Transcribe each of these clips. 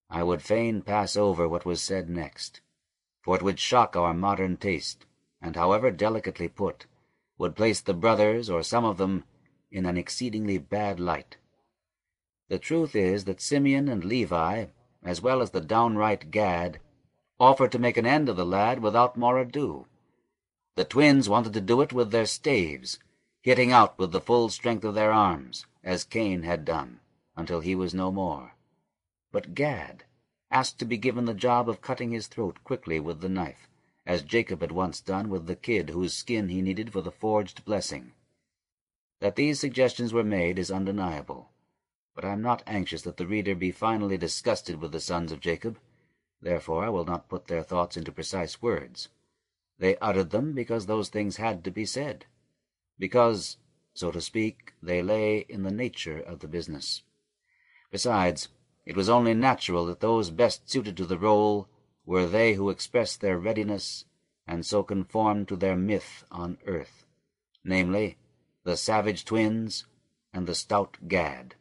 I would fain pass over what was said next, for it would shock our modern taste, and, however delicately put, would place the brothers, or some of them, in an exceedingly bad light. The truth is that Simeon and Levi, as well as the downright Gad, offered to make an end of the lad without more ado. The twins wanted to do it with their staves, hitting out with the full strength of their arms, as Cain had done, until he was no more. But Gad asked to be given the job of cutting his throat quickly with the knife, as Jacob had once done with the kid whose skin he needed for the forged blessing. That these suggestions were made is undeniable, but I am not anxious that the reader be finally disgusted with the sons of Jacob. Therefore I will not put their thoughts into precise words. They uttered them because those things had to be said, because, so to speak, they lay in the nature of the business. Besides, it was only natural that those best suited to the role were they who expressed their readiness and so conformed to their myth on earth, namely, the savage twins and the stout Gad.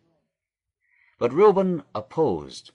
But Reuben opposed.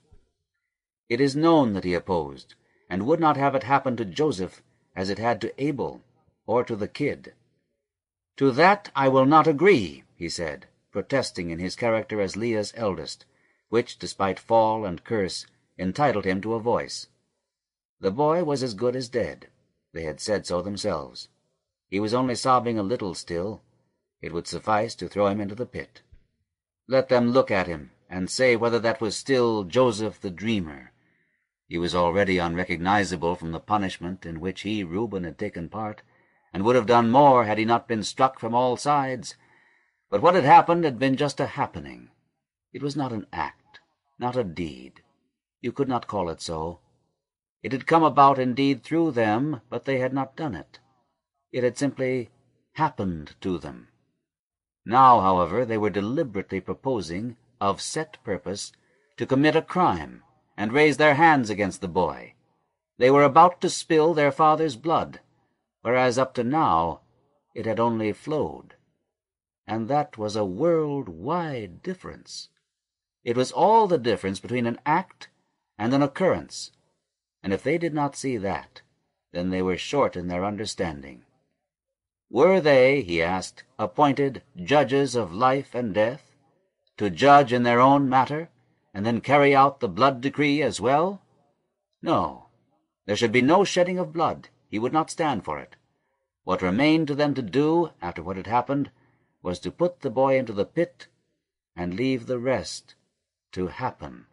It is known that he opposed, and would not have it happen to Joseph as it had to Abel or to the kid. "To that I will not agree," he said, protesting in his character as Leah's eldest, which, despite fall and curse, entitled him to a voice. The boy was as good as dead. They had said so themselves. He was only sobbing a little still. It would suffice to throw him into the pit. Let them look at him, and say whether that was still Joseph the dreamer. He was already unrecognizable from the punishment in which he, Reuben, had taken part, and would have done more had he not been struck from all sides. But what had happened had been just a happening. It was not an act, not a deed. You could not call it so. It had come about indeed through them, but they had not done it. It had simply happened to them. Now, however, they were deliberately proposing, of set purpose, to commit a crime, and raise their hands against the boy. They were about to spill their father's blood, whereas up to now it had only flowed. And that was a world-wide difference. It was all the difference between an act and an occurrence, and if they did not see that, then they were short in their understanding. Were they, he asked, appointed judges of life and death, to judge in their own matter, and then carry out the blood decree as well? No, there should be no shedding of blood. He would not stand for it. What remained to them to do, after what had happened, was to put the boy into the pit and leave the rest to happen.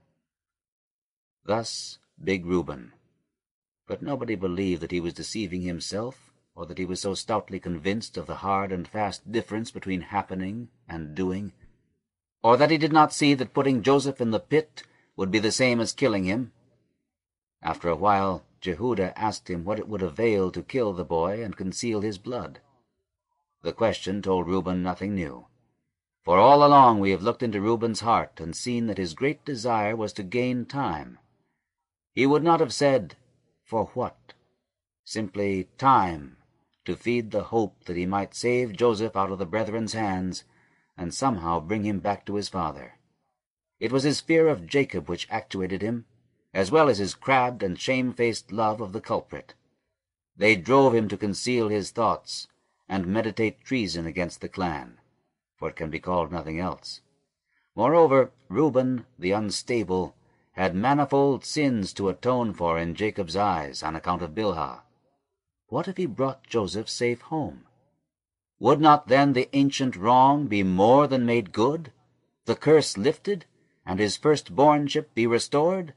Thus big Reuben. But nobody believed that he was deceiving himself, or that he was so stoutly convinced of the hard and fast difference between happening and doing, or that he did not see that putting Joseph in the pit would be the same as killing him. After a while, Jehudah asked him what it would avail to kill the boy and conceal his blood. The question told Reuben nothing new, for all along we have looked into Reuben's heart and seen that his great desire was to gain time. He would not have said, "For what?" Simply time, to feed the hope that he might save Joseph out of the brethren's hands and somehow bring him back to his father. It was his fear of Jacob which actuated him, as well as his crabbed and shamefaced love of the culprit. They drove him to conceal his thoughts and meditate treason against the clan, for it can be called nothing else. Moreover, Reuben, the unstable, had manifold sins to atone for in Jacob's eyes on account of Bilhah. What if he brought Joseph safe home? Would not then the ancient wrong be more than made good, the curse lifted, and his firstbornship be restored?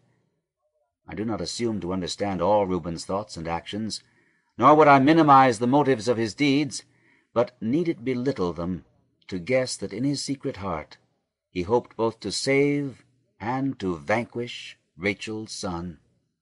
I do not assume to understand all Reuben's thoughts and actions, nor would I minimize the motives of his deeds, but need it belittle them to guess that in his secret heart he hoped both to save and to vanquish Rachel's son.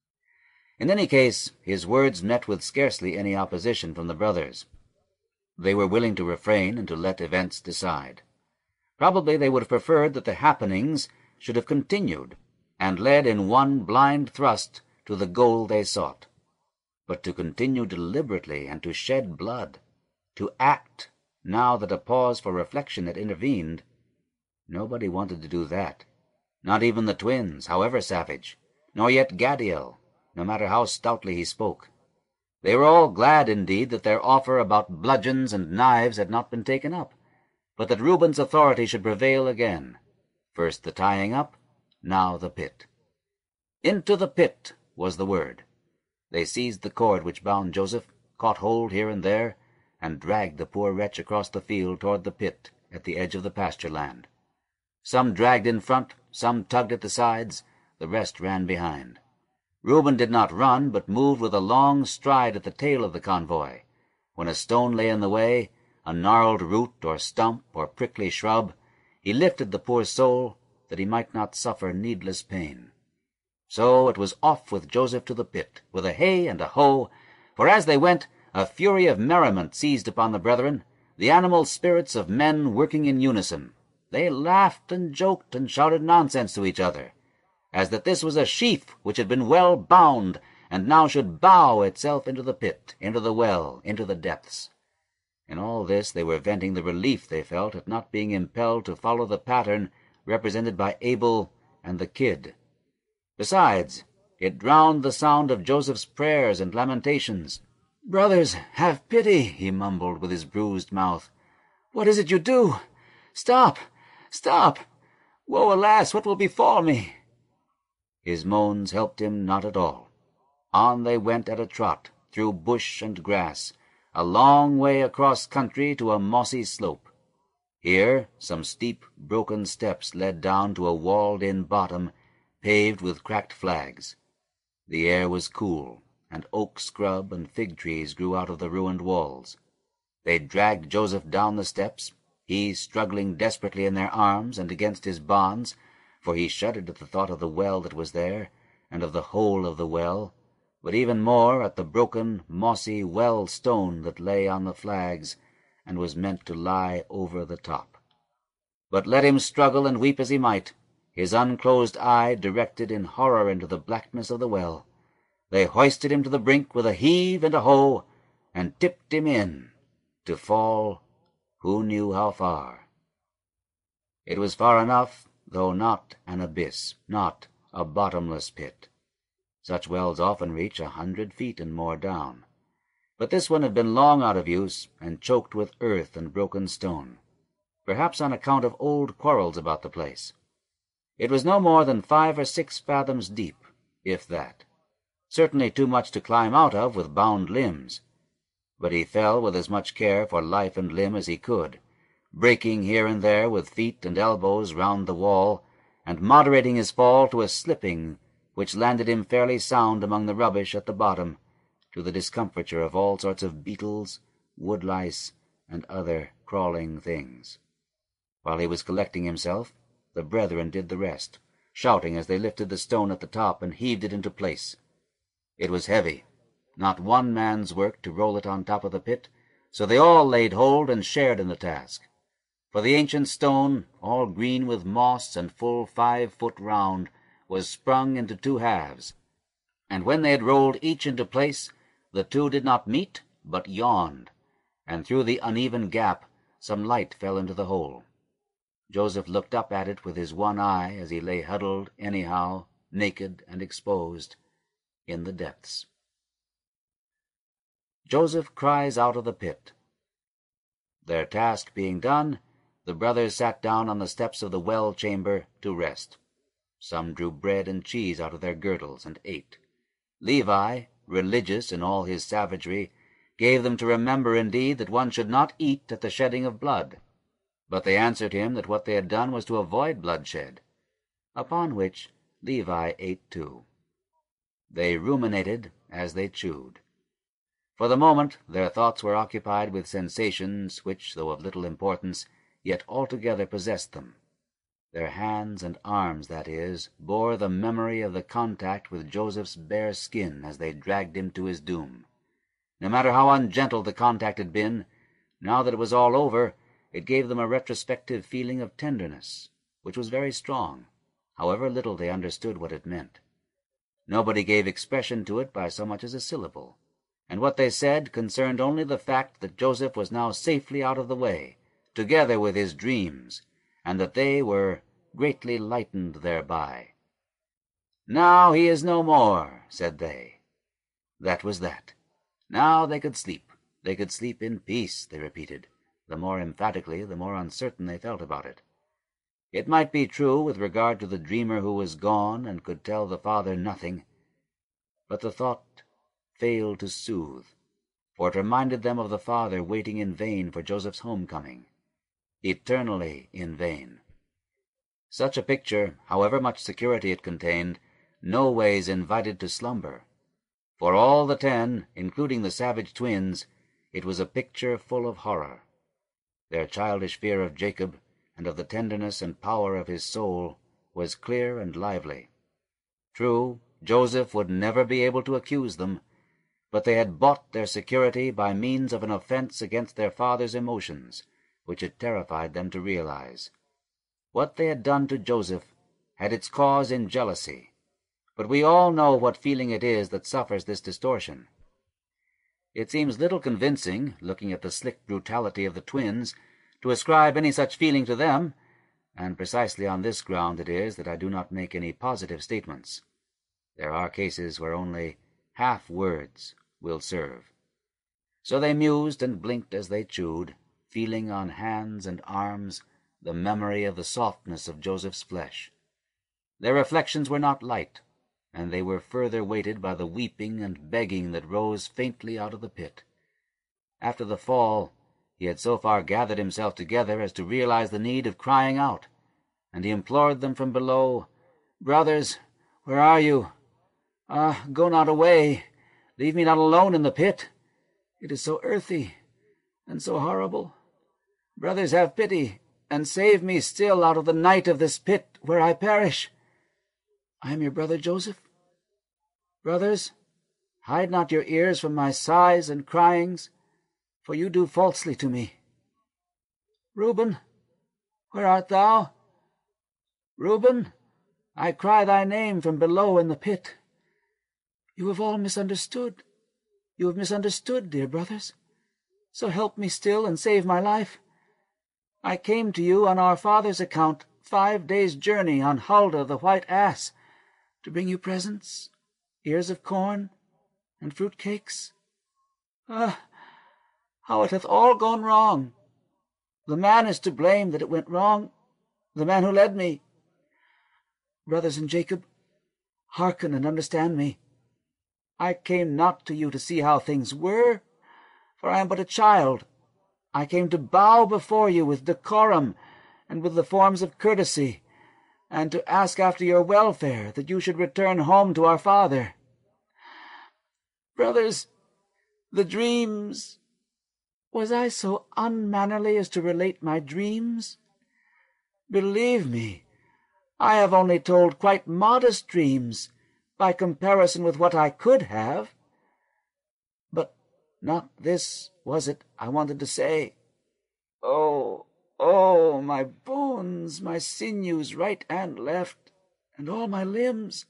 In any case, his words met with scarcely any opposition from the brothers. They were willing to refrain and to let events decide. Probably they would have preferred that the happenings should have continued, and led in one blind thrust to the goal they sought. But to continue deliberately and to shed blood, to act now that a pause for reflection had intervened, nobody wanted to do that, not even the twins, however savage, nor yet Gadiel, no matter how stoutly he spoke. They were all glad indeed that their offer about bludgeons and knives had not been taken up, but that Reuben's authority should prevail again. First the tying up, now the pit. Into the pit was the word. They seized the cord which bound Joseph, caught hold here and there, and dragged the poor wretch across the field toward the pit at the edge of the pasture land. Some dragged in front, some tugged at the sides, the rest ran behind. Reuben did not run, but moved with a long stride at the tail of the convoy. When a stone lay in the way, a gnarled root or stump or prickly shrub, he lifted the poor soul that he might not suffer needless pain. So it was off with Joseph to the pit, with a hey and a ho, for as they went, a fury of merriment seized upon the brethren, the animal spirits of men working in unison. They laughed and joked and shouted nonsense to each other, as that this was a sheaf which had been well bound, and now should bow itself into the pit, into the well, into the depths. In all this they were venting the relief they felt at not being impelled to follow the pattern represented by Abel and the kid. Besides, it drowned the sound of Joseph's prayers and lamentations. "Brothers, have pity," he mumbled with his bruised mouth. "What is it you do? Stop! Stop! Woe, alas, what will befall me?" His moans helped him not at all. On they went at a trot, through bush and grass, a long way across country to a mossy slope. Here some steep, broken steps led down to a walled-in bottom, paved with cracked flags. The air was cool, and oak scrub and fig trees grew out of the ruined walls. They dragged Joseph down the steps, he struggling desperately in their arms and against his bonds, for he shuddered at the thought of the well that was there, and of the hole of the well, but even more at the broken, mossy well stone that lay on the flags and was meant to lie over the top. But let him struggle and weep as he might, his unclosed eye directed in horror into the blackness of the well. They hoisted him to the brink with a heave and a ho, and tipped him in, to fall who knew how far. It was far enough, though not an abyss, not a bottomless pit. Such wells often reach 100 feet and more down. But this one had been long out of use, and choked with earth and broken stone, perhaps on account of old quarrels about the place. It was no more than 5 or 6 fathoms deep, if that. Certainly too much to climb out of with bound limbs. But he fell with as much care for life and limb as he could, breaking here and there with feet and elbows round the wall, and moderating his fall to a slipping which landed him fairly sound among the rubbish at the bottom, to the discomfiture of all sorts of beetles, woodlice, and other crawling things. While he was collecting himself, the brethren did the rest, shouting as they lifted the stone at the top and heaved it into place. It was heavy, not one man's work to roll it on top of the pit, so they all laid hold and shared in the task. For the ancient stone, all green with moss and full 5 foot round, was sprung into 2 halves, and when they had rolled each into place, the 2 did not meet, but yawned, and through the uneven gap some light fell into the hole. Joseph looked up at it with his one eye as he lay huddled anyhow, naked and exposed, in the depths. Joseph cries out of the pit. Their task being done, the brothers sat down on the steps of the well chamber to rest. Some drew bread and cheese out of their girdles and ate. Levi, religious in all his savagery, gave them to remember indeed that one should not eat at the shedding of blood. But they answered him that what they had done was to avoid bloodshed, upon which Levi ate too. They ruminated as they chewed. For the moment their thoughts were occupied with sensations which, though of little importance, yet altogether possessed them. Their hands and arms, that is, bore the memory of the contact with Joseph's bare skin as they dragged him to his doom. No matter how ungentle the contact had been, now that it was all over, it gave them a retrospective feeling of tenderness, which was very strong, however little they understood what it meant. Nobody gave expression to it by so much as a syllable, and what they said concerned only the fact that Joseph was now safely out of the way, together with his dreams, and that they were greatly lightened thereby. "Now he is no more," said they. That was that. Now they could sleep. They could sleep in peace, they repeated. The more emphatically, the more uncertain they felt about it. It might be true with regard to the dreamer who was gone and could tell the father nothing, but the thought failed to soothe, for it reminded them of the father waiting in vain for Joseph's homecoming, eternally in vain. Such a picture, however much security it contained, no ways invited to slumber. For all the 10, including the savage twins, it was a picture full of horror. Their childish fear of Jacob, and of the tenderness and power of his soul, was clear and lively. True, Joseph would never be able to accuse them, but they had bought their security by means of an offense against their father's emotions, which it terrified them to realize. What they had done to Joseph had its cause in jealousy, but we all know what feeling it is that suffers this distortion. It seems little convincing, looking at the slick brutality of the twins, to ascribe any such feeling to them, and precisely on this ground it is that I do not make any positive statements. There are cases where only half words will serve. So they mused and blinked as they chewed, feeling on hands and arms the memory of the softness of Joseph's flesh. Their reflections were not light, and they were further weighted by the weeping and begging that rose faintly out of the pit. After the fall, he had so far gathered himself together as to realize the need of crying out, and he implored them from below, "Brothers, where are you? Go not away. Leave me not alone in the pit. It is so earthy and so horrible. Brothers, have pity, and save me still out of the night of this pit where I perish. I am your brother Joseph. Brothers, hide not your ears from my sighs and cryings, for you do falsely to me. Reuben, where art thou? Reuben, I cry thy name from below in the pit. You have all misunderstood. You have misunderstood, dear brothers. So help me still and save my life. I came to you on our father's account, 5 days' journey on Huldah the white ass, to bring you presents, ears of corn, and fruit cakes. How it hath all gone wrong! The man is to blame that it went wrong, the man who led me. Brothers and Jacob, hearken and understand me. I came not to you to see how things were, for I am but a child. I came to bow before you with decorum and with the forms of courtesy, and to ask after your welfare, that you should return home to our father. Brothers, the dreams— was I so unmannerly as to relate my dreams? Believe me, I have only told quite modest dreams, by comparison with what I could have. But not this was it I wanted to say. Oh, my bones, my sinews, right and left, and all my limbs.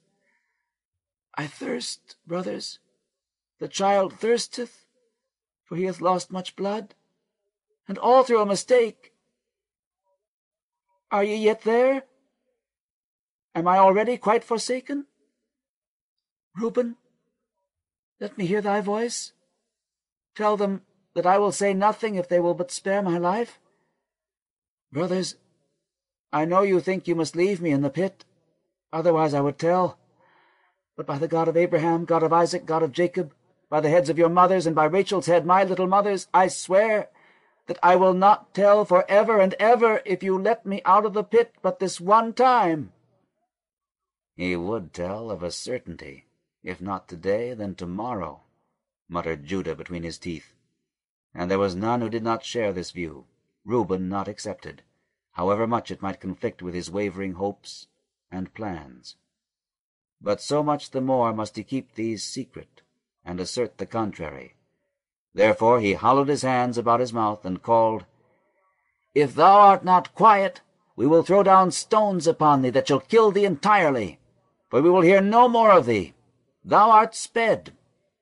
I thirst, brothers. The child thirsteth, for he hath lost much blood, and all through a mistake. Are ye yet there? Am I already quite forsaken? Reuben, let me hear thy voice. Tell them that I will say nothing if they will but spare my life. Brothers, I know you think you must leave me in the pit, otherwise I would tell. But by the God of Abraham, God of Isaac, God of Jacob, by the heads of your mothers, and by Rachel's head, my little mother's, I swear that I will not tell for ever and ever if you let me out of the pit but this one time." "He would tell of a certainty, if not today, then tomorrow," muttered Judah between his teeth. And there was none who did not share this view, Reuben not excepted, however much it might conflict with his wavering hopes and plans. But so much the more must he keep these secret, and assert the contrary. Therefore he hollowed his hands about his mouth, and called, "If thou art not quiet, we will throw down stones upon thee that shall kill thee entirely, for we will hear no more of thee. Thou art sped."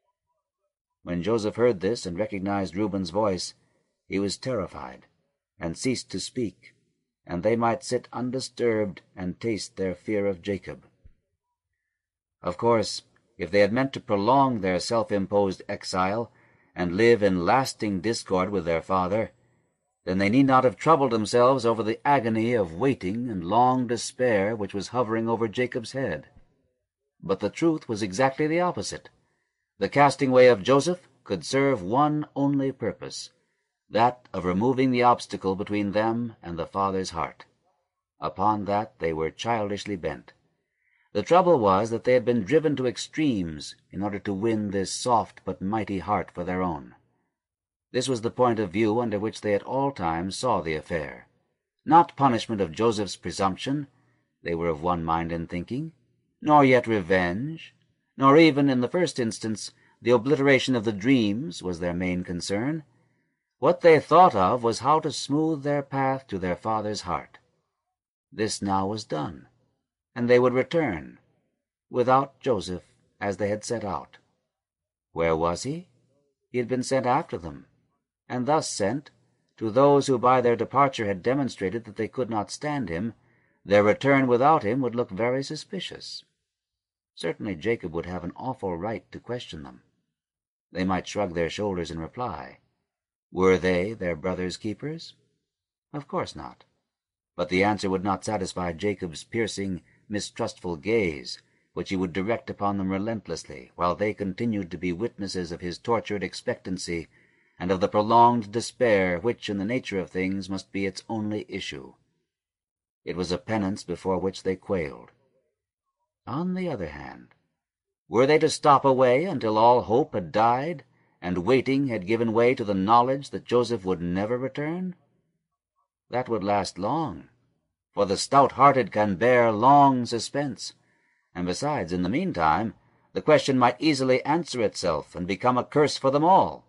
When Joseph heard this and recognized Reuben's voice, he was terrified, and ceased to speak, and they might sit undisturbed and taste their fear of Jacob. Of course, if they had meant to prolong their self-imposed exile and live in lasting discord with their father, then they need not have troubled themselves over the agony of waiting and long despair which was hovering over Jacob's head. But the truth was exactly the opposite. The casting away of Joseph could serve one only purpose, that of removing the obstacle between them and the father's heart. Upon that they were childishly bent. The trouble was that they had been driven to extremes in order to win this soft but mighty heart for their own. This was the point of view under which they at all times saw the affair. Not punishment of Joseph's presumption, they were of one mind in thinking, nor yet revenge, nor even, in the first instance, the obliteration of the dreams was their main concern. What they thought of was how to smooth their path to their father's heart. This now was done, and they would return, without Joseph, as they had set out. Where was he? He had been sent after them, and thus sent, to those who by their departure had demonstrated that they could not stand him, their return without him would look very suspicious. Certainly Jacob would have an awful right to question them. They might shrug their shoulders in reply. Were they their brother's keepers? Of course not. But the answer would not satisfy Jacob's piercing, mistrustful gaze, which he would direct upon them relentlessly, while they continued to be witnesses of his tortured expectancy, and of the prolonged despair which, in the nature of things, must be its only issue. It was a penance before which they quailed. On the other hand, were they to stop away until all hope had died, and waiting had given way to the knowledge that Joseph would never return? That would last long, for the stout-hearted can bear long suspense, and besides, in the meantime, the question might easily answer itself and become a curse for them all.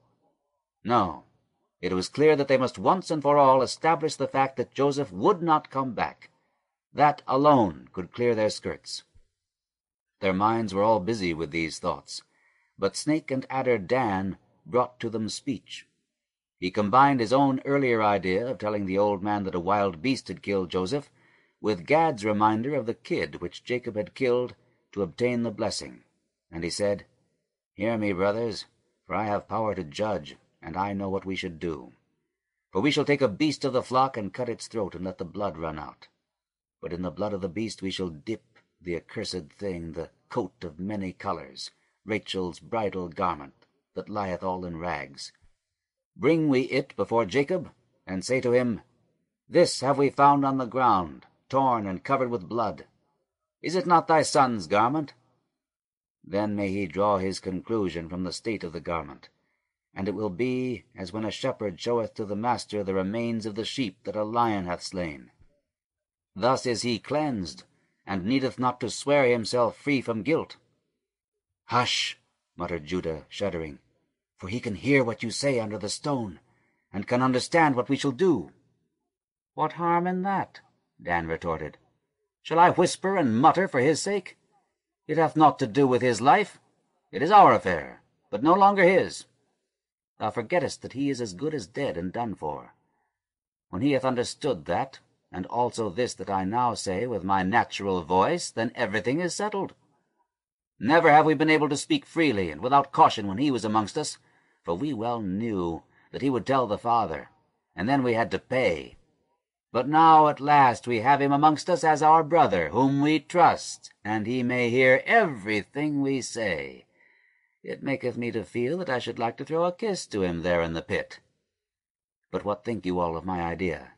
No, it was clear that they must once and for all establish the fact that Joseph would not come back. That alone could clear their skirts. Their minds were all busy with these thoughts, but Snake and Adder Dan brought to them speech. He combined his own earlier idea of telling the old man that a wild beast had killed Joseph with Gad's reminder of the kid which Jacob had killed to obtain the blessing, and he said, "Hear me, brothers, for I have power to judge, and I know what we should do. For we shall take a beast of the flock and cut its throat and let the blood run out. But in the blood of the beast we shall dip the accursed thing, the coat of many colors, Rachel's bridal garment, that lieth all in rags. Bring we it before Jacob, and say to him, This have we found on the ground, torn and covered with blood. Is it not thy son's garment? Then may he draw his conclusion from the state of the garment, and it will be as when a shepherd showeth to the master the remains of the sheep that a lion hath slain. Thus is he cleansed, and needeth not to swear himself free from guilt." "Hush," muttered Judah, shuddering, "for he can hear what you say under the stone, and can understand what we shall do." "What harm in that?" Dan retorted. "Shall I whisper and mutter for his sake? It hath naught to do with his life. It is our affair, but no longer his. Thou forgettest that he is as good as dead and done for. When he hath understood that, and also this that I now say with my natural voice, then everything is settled. Never have we been able to speak freely and without caution when he was amongst us, for we well knew that he would tell the father, and then we had to pay. But now at last we have him amongst us as our brother, whom we trust, and he may hear everything we say. It maketh me to feel that I should like to throw a kiss to him there in the pit. But what think you all of my idea?"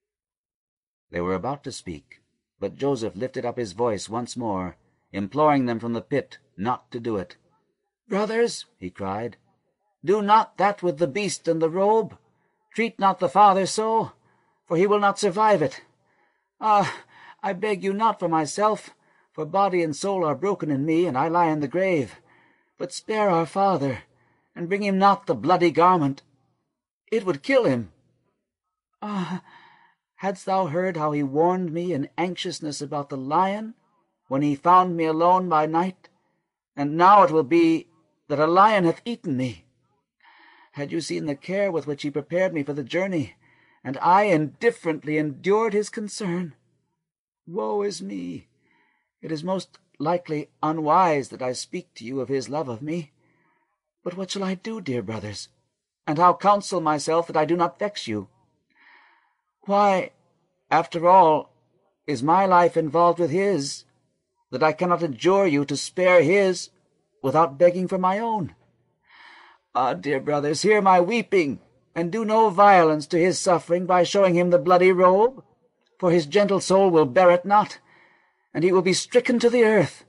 They were about to speak, but Joseph lifted up his voice once more, imploring them from the pit not to do it. "Brothers," he cried, "do not that with the beast and the robe. Treat not the father so, for he will not survive it. Ah, I beg you not for myself, for body and soul are broken in me, and I lie in the grave. But spare our father, and bring him not the bloody garment. It would kill him. Ah, hadst thou heard how he warned me in anxiousness about the lion, when he found me alone by night? And now it will be that a lion hath eaten me. Had you seen the care with which he prepared me for the journey, and I indifferently endured his concern. Woe is me! It is most likely unwise that I speak to you of his love of me. But what shall I do, dear brothers? And how counsel myself that I do not vex you? Why, after all, is my life involved with his, that I cannot adjure you to spare his without begging for my own? Ah, dear brothers, hear my weeping, and do no violence to his suffering by showing him the bloody robe, for his gentle soul will bear it not, and he will be stricken to the earth.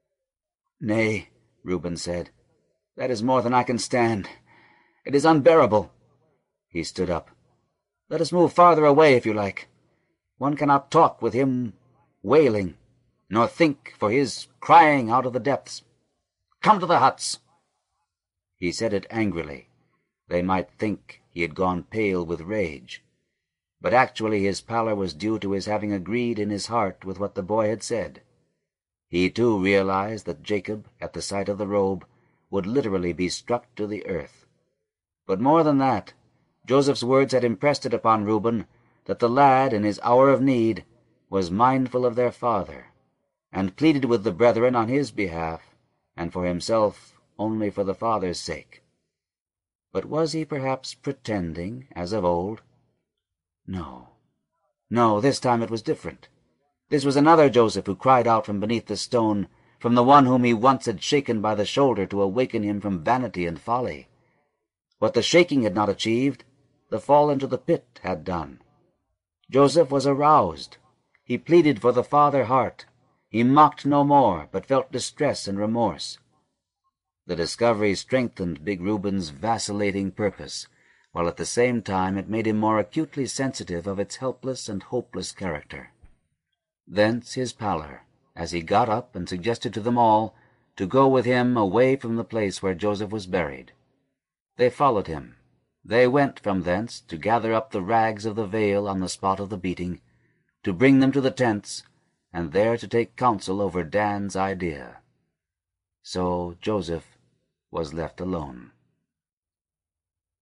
Nay, Reuben said, that is more than I can stand. It is unbearable. He stood up. Let us move farther away, if you like. One cannot talk with him wailing, nor think for his crying out of the depths. Come to the huts. He said it angrily. They might think he had gone pale with rage. But actually his pallor was due to his having agreed in his heart with what the boy had said. He too realized that Jacob, at the sight of the robe, would literally be struck to the earth. But more than that, Joseph's words had impressed it upon Reuben that the lad, in his hour of need, was mindful of their father, and pleaded with the brethren on his behalf, and for himself only for the father's sake. But was he perhaps pretending, as of old? No, this time it was different. This was another Joseph who cried out from beneath the stone, from the one whom he once had shaken by the shoulder to awaken him from vanity and folly. What the shaking had not achieved, the fall into the pit had done. Joseph was aroused. He pleaded for the father heart. He mocked no more, but felt distress and remorse. The discovery strengthened big Reuben's vacillating purpose, while at the same time it made him more acutely sensitive of its helpless and hopeless character. Thence his pallor, as he got up and suggested to them all to go with him away from the place where Joseph was buried. They followed him. They went from thence to gather up the rags of the veil on the spot of the beating, to bring them to the tents, and there to take counsel over Dan's idea. So Joseph was left alone.